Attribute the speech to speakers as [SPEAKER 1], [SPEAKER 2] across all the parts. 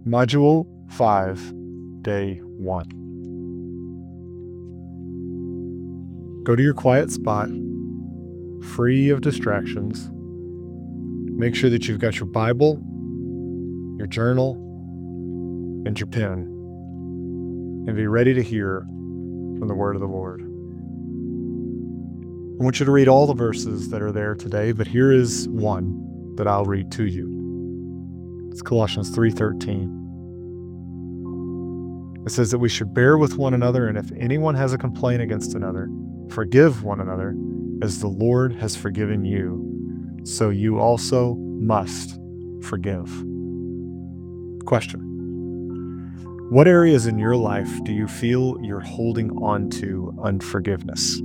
[SPEAKER 1] Module 5, Day 1. Go to your quiet spot, free of distractions. Make sure that you've got your Bible, your journal, and your pen, and be ready to hear from the word of the Lord. I want you to read all the verses that are there today, but here is one that I'll read to you. It's Colossians 3:13. It says that we should bear with one another, and if anyone has a complaint against another, forgive one another, as the Lord has forgiven you, so you also must forgive. Question: what areas in your life do you feel you're holding on to unforgiveness?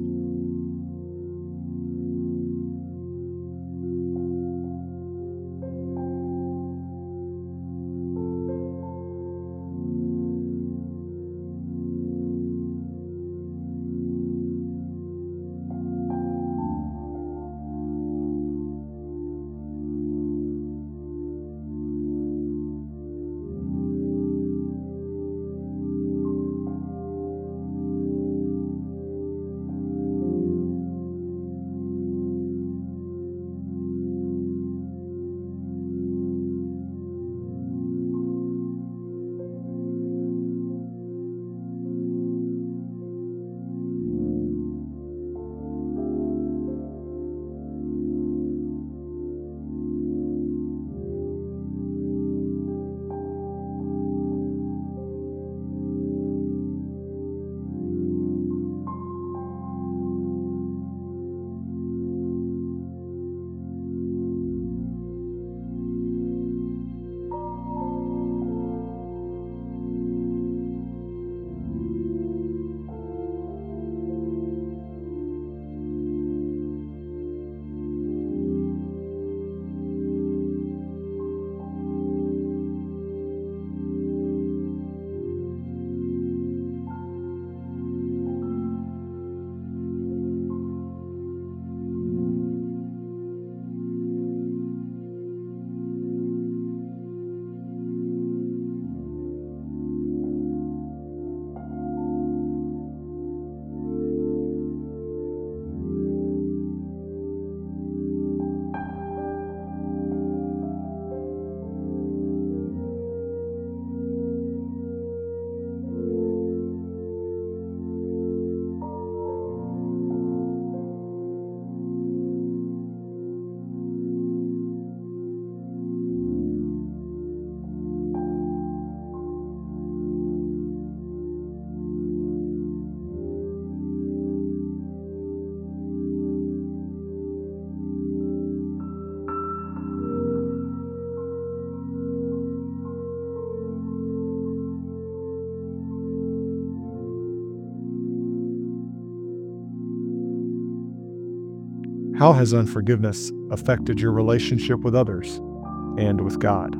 [SPEAKER 1] How has unforgiveness affected your relationship with others and with God?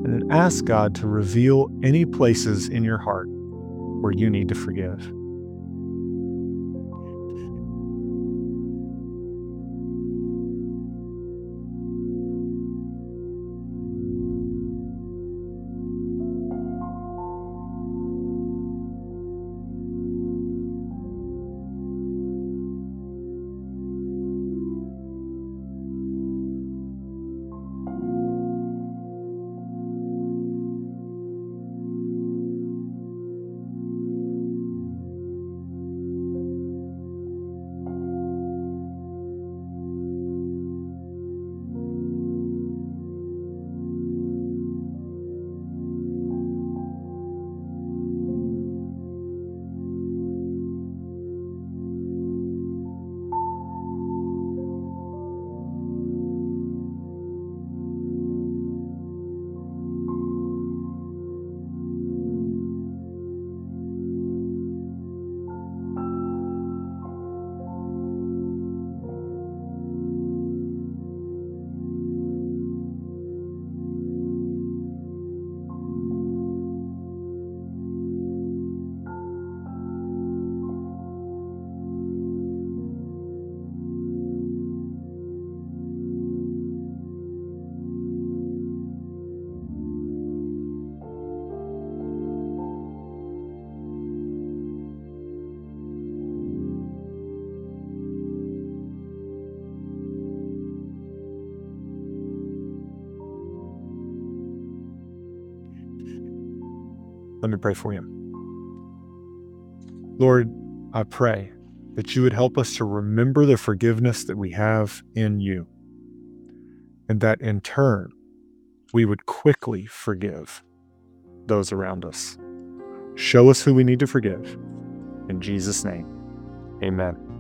[SPEAKER 1] and then ask God to reveal any places in your heart where you need to forgive. Let me pray for you. Lord, I pray that you would help us to remember the forgiveness that we have in you, and that in turn, we would quickly forgive those around us. Show us who we need to forgive. In Jesus' name, amen.